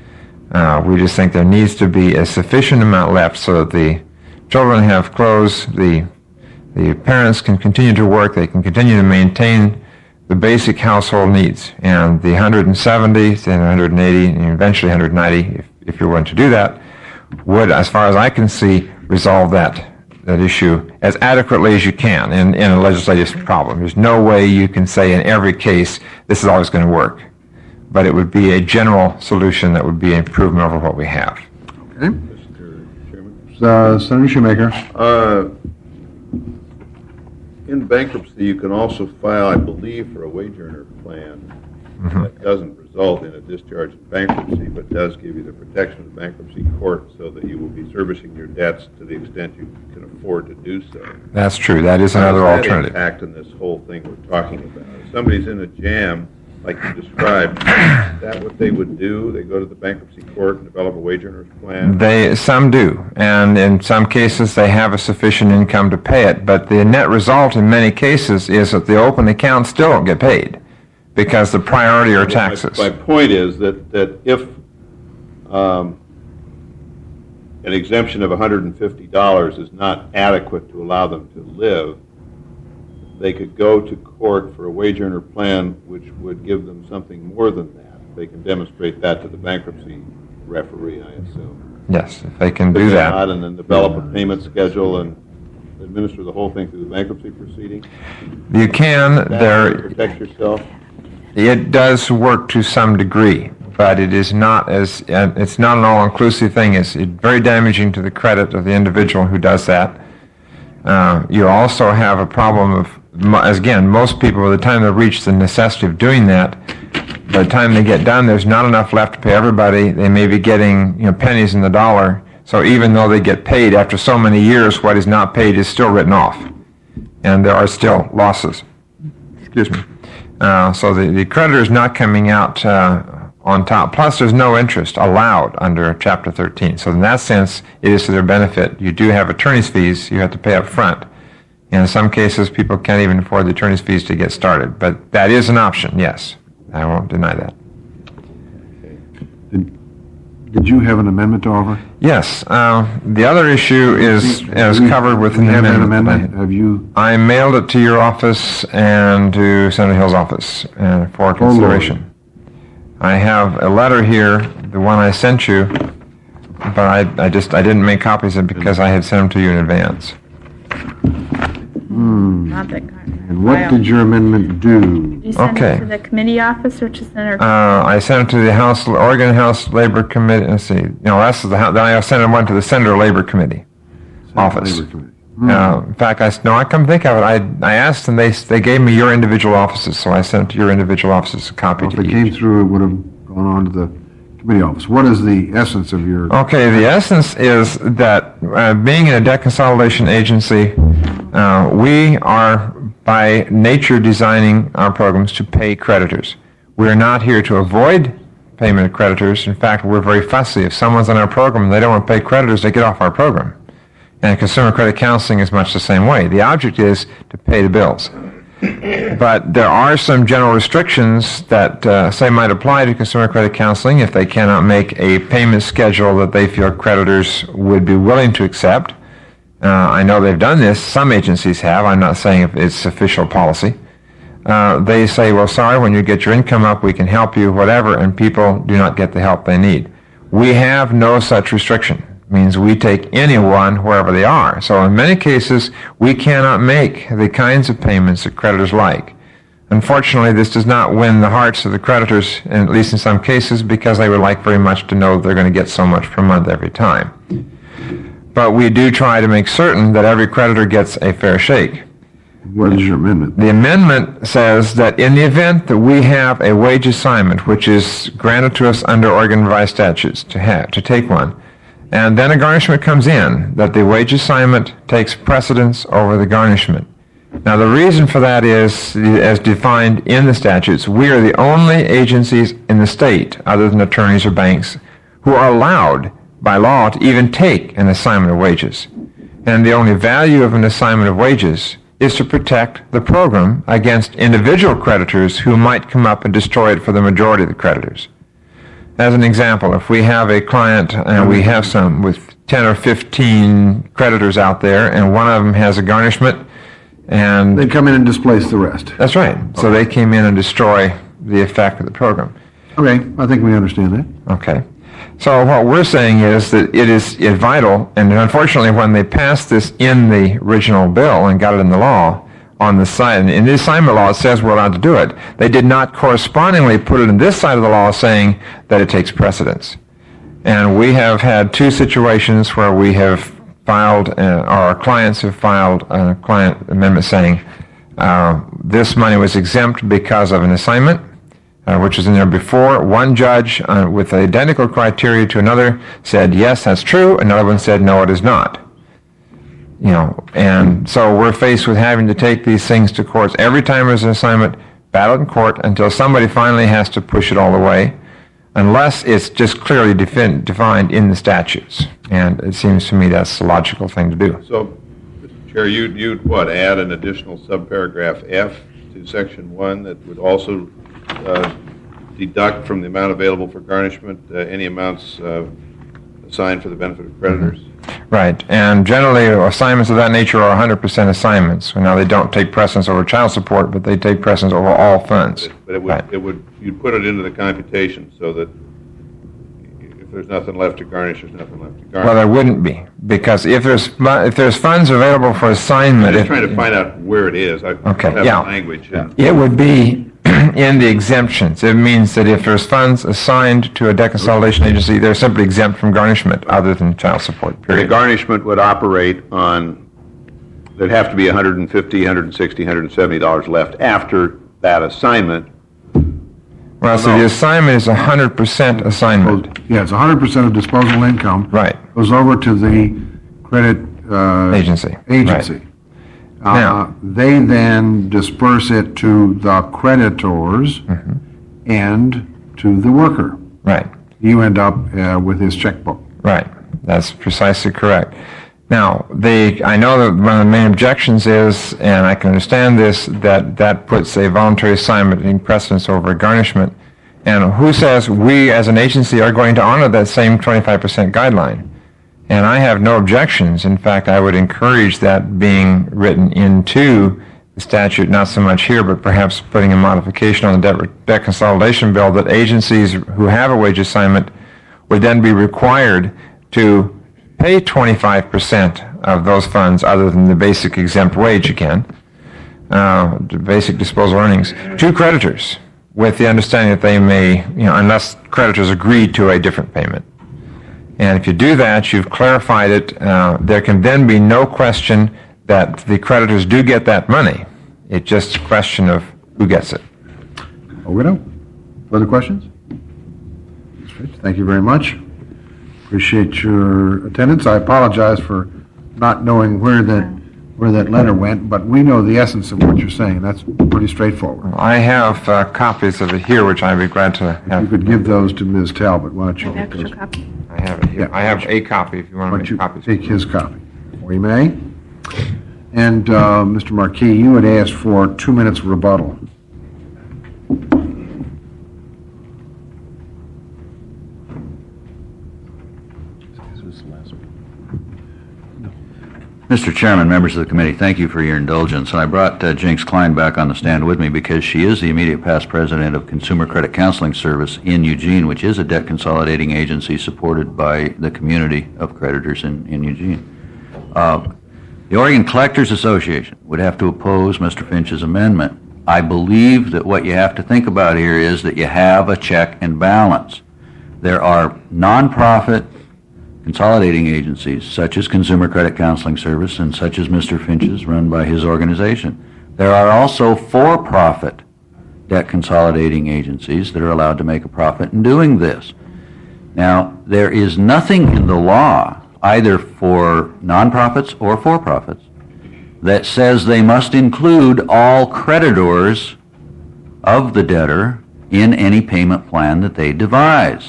We just think there needs to be a sufficient amount left so that the children have clothes, the parents can continue to work, they can continue to maintain the basic household needs. And the 170, and 180, and eventually 190, if you're willing to do that, would, as far as I can see, resolve that issue as adequately as you can in a legislative problem. There's no way you can say in every case this is always going to work. But it would be a general solution that would be an improvement over what we have. Okay. Mr. Chairman. Senator Shoemaker. In bankruptcy, you can also file, I believe, for a wage earner plan that doesn't result in a discharge in bankruptcy, but does give you the protection of the bankruptcy court so that you will be servicing your debts to the extent you can afford to do so. That's true. That is another alternative. How does that impact on this whole thing we're talking about? If somebody's in a jam, like you described, is that what they would do? They go to the bankruptcy court and develop a wage earner's plan? Some do, and in some cases they have a sufficient income to pay it, but the net result in many cases is that the open accounts still don't get paid. because the priority are taxes. My point is that if an exemption of $150 is not adequate to allow them to live, they could go to court for a wage earner plan which would give them something more than that. They can demonstrate that to the bankruptcy referee, I assume. Yes, if they can do that. And then develop a payment schedule and administer the whole thing through the bankruptcy proceeding? You can. Protect yourself? It does work to some degree, but it is not it's not an all-inclusive thing. It's very damaging to the credit of the individual who does that. You also have a problem of, again, most people, by the time they reach the necessity of doing that, by the time they get done, there's not enough left to pay everybody. They may be getting pennies in the dollar. So even though they get paid after so many years, what is not paid is still written off, and there are still losses. Excuse me. So the creditor is not coming out on top. Plus, there's no interest allowed under Chapter 13. So in that sense, it is to their benefit. You do have attorney's fees you have to pay up front. And in some cases, people can't even afford the attorney's fees to get started. But that is an option, yes. I won't deny that. Did you have an amendment to offer? Yes. The other issue is covered within the amendment. Have you? I mailed it to your office and to Senator Hill's office for consideration. I have a letter here, the one I sent you, but I didn't make copies of it because I had sent them to you in advance. Not that kind. And what did your amendment do? Did you send it to the committee office or to Senator? I sent it to the Oregon House Labor Committee. Let's see. No, that's the House. Then I sent one to the Senator Labor Committee office. Labor Committee. In fact, I come think of it. I asked, and they gave me your individual offices, so I sent it to your individual offices a copy. If it came through, it would have gone on to the committee office. What is the essence of your? Okay, the essence is that being in a debt consolidation agency, we are by nature designing our programs to pay creditors. We are not here to avoid payment of creditors. In fact, we're very fussy. If someone's on our program and they don't want to pay creditors, they get off our program. And consumer credit counseling is much the same way. The object is to pay the bills. But there are some general restrictions that, say, might apply to consumer credit counseling if they cannot make a payment schedule that they feel creditors would be willing to accept. I know they've done this. Some agencies have. I'm not saying it's official policy. They say, well, sorry, when you get your income up, we can help you, whatever, and people do not get the help they need. We have no such restriction. It means we take anyone wherever they are. So in many cases, we cannot make the kinds of payments that creditors like. Unfortunately, this does not win the hearts of the creditors, at least in some cases, because they would like very much to know they're going to get so much per month every time. But we do try to make certain that every creditor gets a fair shake. What is your amendment? The amendment says that in the event that we have a wage assignment, which is granted to us under Oregon revised statutes to take one, and then a garnishment comes in, that the wage assignment takes precedence over the garnishment. Now, the reason for that is, as defined in the statutes, we are the only agencies in the state, other than attorneys or banks, who are allowed by law to even take an assignment of wages. And the only value of an assignment of wages is to protect the program against individual creditors who might come up and destroy it for the majority of the creditors. As an example, if we have a client, and we have some with 10 or 15 creditors out there, and one of them has a garnishment, and they come in and displace the rest. That's right. So they came in and destroy the effect of the program. Okay, I think we understand that. Okay. So what we're saying is that it is vital, and unfortunately when they passed this in the original bill and got it in the law, on the side, in the assignment law it says we're allowed to do it. They did not correspondingly put it in this side of the law saying that it takes precedence. And we have had two situations where we have filed, or our clients have filed a client amendment saying this money was exempt because of an assignment, which was in there before. One judge with identical criteria to another said, yes, that's true. Another one said, no, it is not. You know, and so we're faced with having to take these things to courts every time there's an assignment, battle in court until somebody finally has to push it all the way, unless it's just clearly defined in the statutes. And it seems to me that's the logical thing to do. So, Mr. Chair, you'd what, add an additional subparagraph F to Section 1 that would also deduct from the amount available for garnishment any amounts assigned for the benefit of creditors? Right, and generally assignments of that nature are 100% assignments. Now, they don't take precedence over child support, but they take precedence over all funds. But you'd put it into the computation so that if there's nothing left to garnish, there's nothing left to garnish. Well, there wouldn't be, because if there's funds available for assignment... I'm just trying to find out where it is. I don't have the language. It would be in the exemptions. It means that if there's funds assigned to a debt consolidation agency, they're simply exempt from garnishment other than child support, The period. garnishment would operate on, there'd have to be $150, $160, $170 left after that assignment. Well, so the assignment is 100% assignment. Yeah, it's 100% of disposable income. Right. Goes over to the credit Agency. Agency. They then disperse it to the creditors and to the worker. Right. You end up with his checkbook. Right. That's precisely correct. Now, I know that one of the main objections is, and I can understand this, that puts a voluntary assignment in precedence over garnishment. And who says we as an agency are going to honor that same 25% guideline? And I have no objections. In fact, I would encourage that being written into the statute, not so much here, but perhaps putting a modification on the debt consolidation bill that agencies who have a wage assignment would then be required to pay 25% of those funds other than the basic exempt wage again, the basic disposable earnings, to creditors with the understanding that they may, unless creditors agree to a different payment. And if you do that, you've clarified it. There can then be no question that the creditors do get that money. It's just a question of who gets it. Further questions? Thank you very much. Appreciate your attendance. I apologize for not knowing where that letter went, but we know the essence of what you're saying. That's pretty straightforward. I have copies of it here, which I'd be glad to have. You could give those to Ms. Talbot. Why don't you get those? I have it here. Yeah. I have a copy if you want to Why make don't copies. you take his copy? We may. And Mr. Marquis, you had asked for 2 minutes rebuttal. Mr. Chairman, members of the committee, thank you for your indulgence. And I brought Jinx Klein back on the stand with me because she is the immediate past president of Consumer Credit Counseling Service in Eugene, which is a debt consolidating agency supported by the community of creditors in Eugene. The Oregon Collectors Association would have to oppose Mr. Finch's amendment. I believe that what you have to think about here is that you have a check and balance. There are nonprofit consolidating agencies, such as Consumer Credit Counseling Service and such as Mr. Finch's, run by his organization. There are also for-profit debt consolidating agencies that are allowed to make a profit in doing this. Now, there is nothing in the law, either for nonprofits or for-profits, that says they must include all creditors of the debtor in any payment plan that they devise.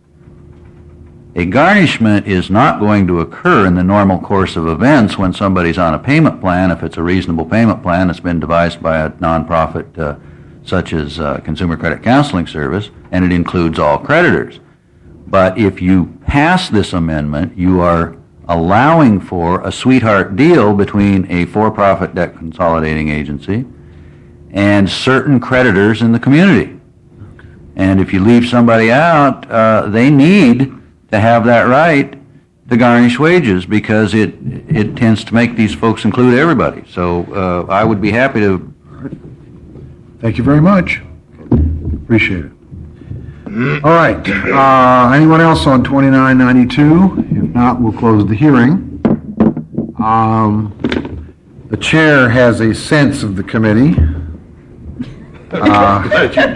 A garnishment is not going to occur in the normal course of events when somebody's on a payment plan, if it's a reasonable payment plan that's been devised by a nonprofit such as Consumer Credit Counseling Service, and it includes all creditors. But if you pass this amendment, you are allowing for a sweetheart deal between a for-profit debt consolidating agency and certain creditors in the community. And if you leave somebody out, they need to have that right to garnish wages because it tends to make these folks include everybody. So I would be happy to. Thank you very much. Appreciate it. All right. Anyone else on 2992? If not, we'll close the hearing. The chair has a sense of the committee. That you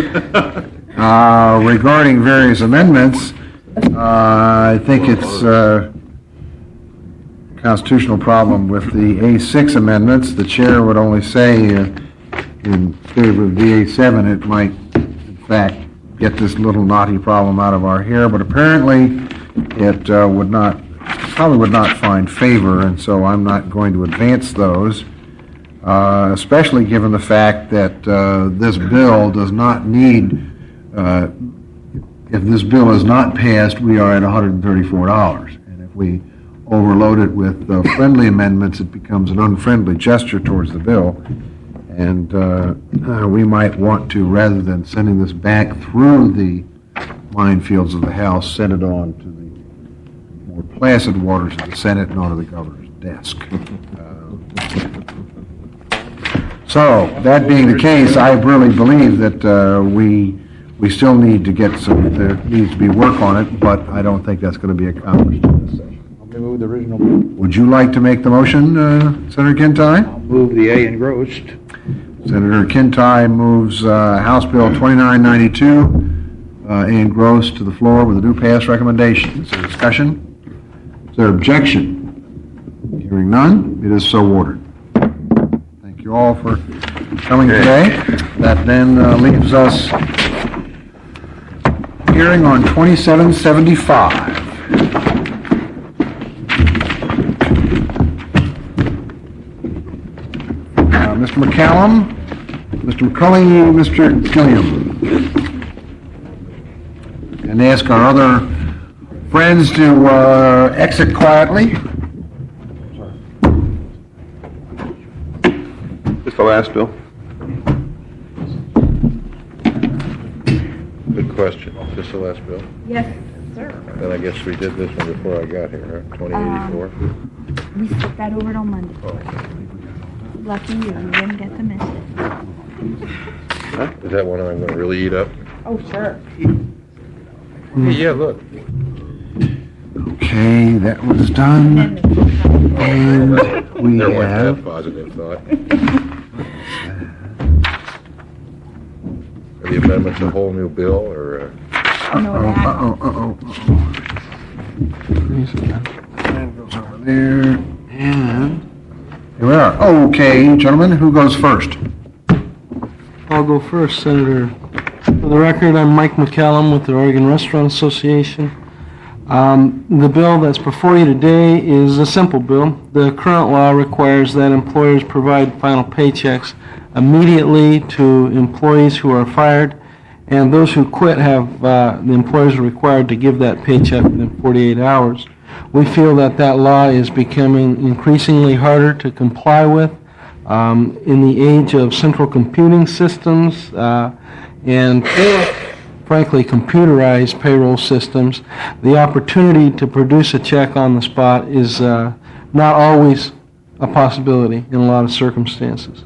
do. Regarding various amendments, I think it's a constitutional problem with the A6 amendments. The chair would only say in favor of the A7, it might, in fact, get this little knotty problem out of our hair, but apparently it probably would not find favor, and so I'm not going to advance those. especially given the fact that this bill does not need, if this bill is not passed, we are at $134. And if we overload it with friendly amendments, it becomes an unfriendly gesture towards the bill. And we might want to, rather than sending this back through the minefields of the House, send it on to the more placid waters of the Senate and onto the governor's desk. So, that being the case, I really believe that we still need to get there needs to be work on it, but I don't think that's going to be accomplished in this session. I'll move the original. Would you like to make the motion, Senator Kintai? I'll move the A engrossed. Senator Kintai moves House Bill 2992 engrossed to the floor with a due pass recommendation. Is there discussion? Is there objection? Hearing none, it is so ordered. Thank you all for coming today. That then leaves us hearing on 2775. Mr. McCallum, Mr. McCulley, Mr. Gilliam. And ask our other friends to exit quietly. This the last bill? Good question. Is this the last bill? Yes, sir. Then I guess we did this one before I got here, huh? 2084? We skipped that over on Monday. Lucky you didn't get the message. Huh? Is that one I'm going to really eat up? Oh, sure. Yeah, look. Okay, that was done. And we There wasn't have... that positive thought. Are the amendments a whole new bill, or? That goes over there, and here we are. Okay, gentlemen, who goes first? I'll go first, Senator. For the record, I'm Mike McCallum with the Oregon Restaurant Association. The bill that's before you today is a simple bill. The current law requires that employers provide final paychecks immediately to employees who are fired, and those who quit have the employers are required to give that paycheck within 48 hours. We feel that that law is becoming increasingly harder to comply with in the age of central computing systems and frankly computerized payroll systems. The opportunity to produce a check on the spot is not always a possibility in a lot of circumstances.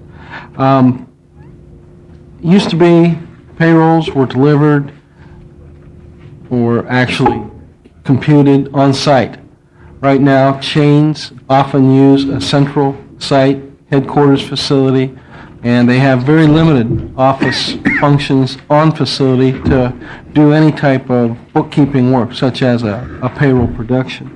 Used to be payrolls were delivered or actually computed on site. Right now, chains often use a central site headquarters facility, and they have very limited office functions on facility to do any type of bookkeeping work, such as a payroll production.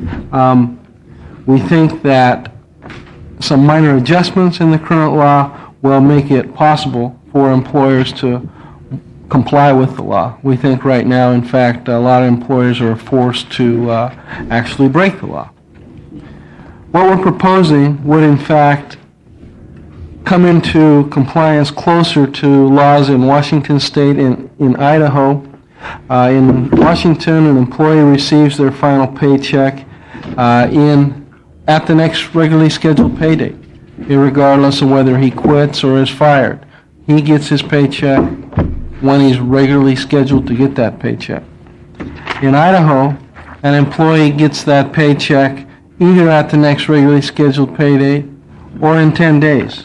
We think that some minor adjustments in the current law will make it possible for employers to comply with the law. We think right now, in fact, a lot of employers are forced to actually break the law. What we're proposing would, in fact, come into compliance closer to laws in Washington State and in Idaho. In Washington, an employee receives their final paycheck at the next regularly scheduled pay date, regardless of whether he quits or is fired. He gets his paycheck when he's regularly scheduled to get that paycheck. In Idaho, an employee gets that paycheck either at the next regularly scheduled pay date or in 10 days.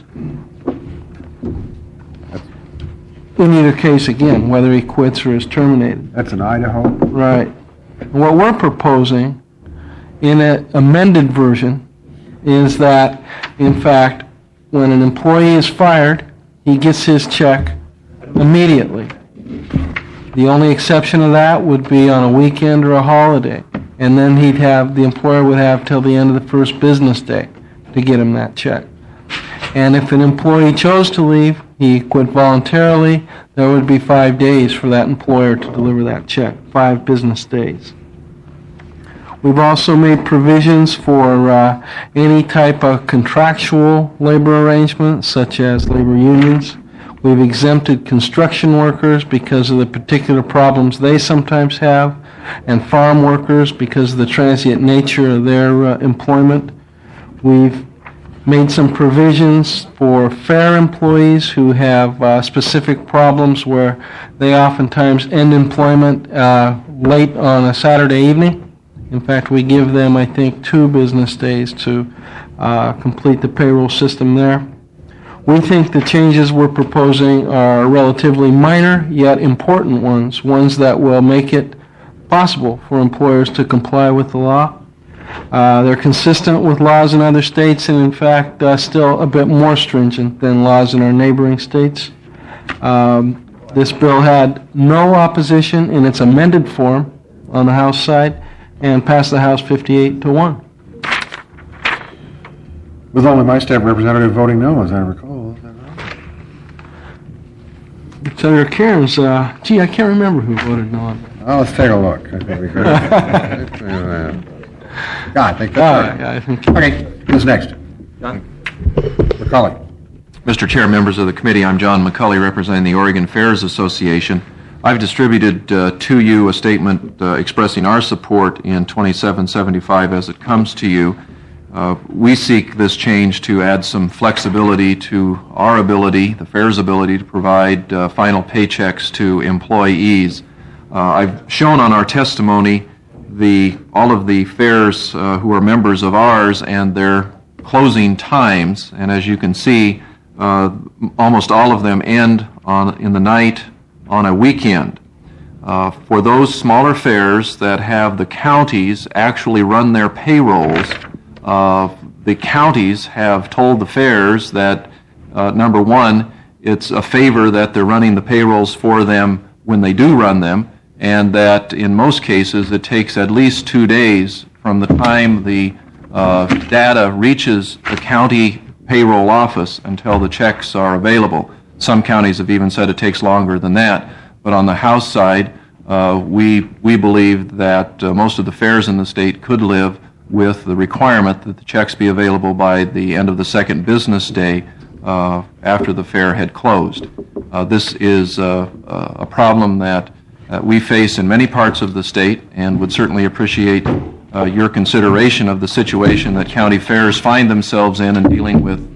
In either case, again, whether he quits or is terminated. That's in Idaho? Right. What we're proposing in an amended version is that, in fact, when an employee is fired, he gets his check immediately. The only exception to that would be on a weekend or a holiday, and then the employer would have till the end of the first business day to get him that check. And if an employee chose to leave, he quit voluntarily, there would be 5 days for that employer to deliver that check, 5 business days. We've also made provisions for any type of contractual labor arrangements, such as labor unions. We've exempted construction workers because of the particular problems they sometimes have, and farm workers because of the transient nature of their employment. We've made some provisions for fair employees who have specific problems where they oftentimes end employment late on a Saturday evening. In fact, we give them, I think, 2 business days to complete the payroll system there. We think the changes we're proposing are relatively minor, yet important ones that will make it possible for employers to comply with the law. They're consistent with laws in other states and, in fact, still a bit more stringent than laws in our neighboring states. This bill had no opposition in its amended form on the House side and passed the House 58-1. With only my state representative voting no, as I recall. Is that right? Senator Cairns, gee, I can't remember who voted no on that. Oh, let's take a look. I think we could. Yeah, I think that's right. Yeah, I think. Okay, who's next? John? McCulley. Mr. Chair, members of the committee, I'm John McCulley, representing the Oregon Fairs Association. I've distributed to you a statement expressing our support in 2775 as it comes to you. We seek this change to add some flexibility to our ability, the fair's ability, to provide final paychecks to employees. I've shown on our testimony all of the fairs who are members of ours and their closing times, and as you can see, almost all of them end in the night on a weekend. For those smaller fairs that have the counties actually run their payrolls, the counties have told the fairs that, number one, it's a favor that they're running the payrolls for them when they do run them, and that in most cases it takes at least 2 days from the time the data reaches the county payroll office until the checks are available. Some counties have even said it takes longer than that, but on the House side, we believe that most of the fairs in the state could live with the requirement that the checks be available by the end of the second business day after the fair had closed. This is a problem that we face in many parts of the state and would certainly appreciate your consideration of the situation that county fairs find themselves in dealing with